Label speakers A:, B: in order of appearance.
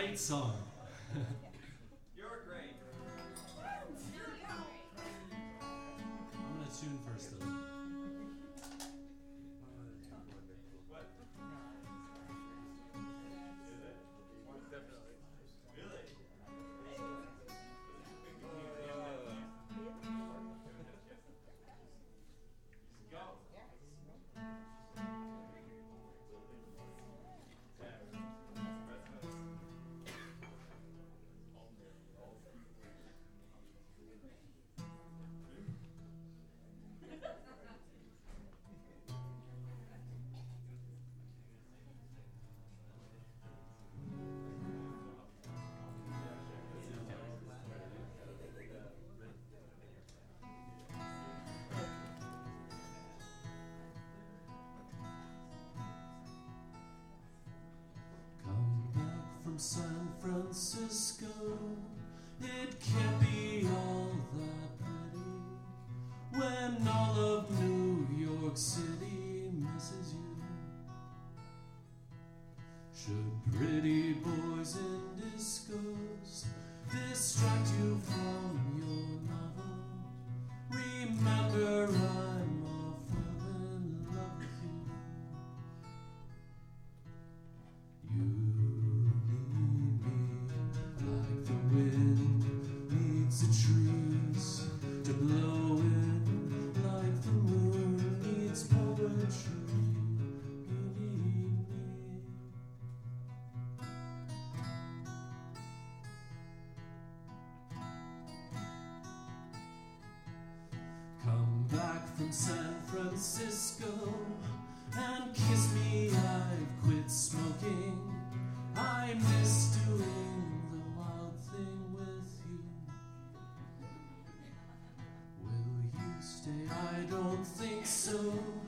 A: great song.
B: You're great.
A: I'm gonna tune first though.
B: What? Is it? Definitely. Really? Go.
A: Come back from San Francisco. It can't be all that pretty when all of New York City misses you. Should pretty boys in discos distract you from your novel? Remember, I'm awful in love with you. You need me like the wind needs the trees to blow in, like the moon needs poetry. You need me. Come back from San Francisco and kiss me, I've quit smoking. I miss doing the wild thing with you. Will you stay? I don't think so.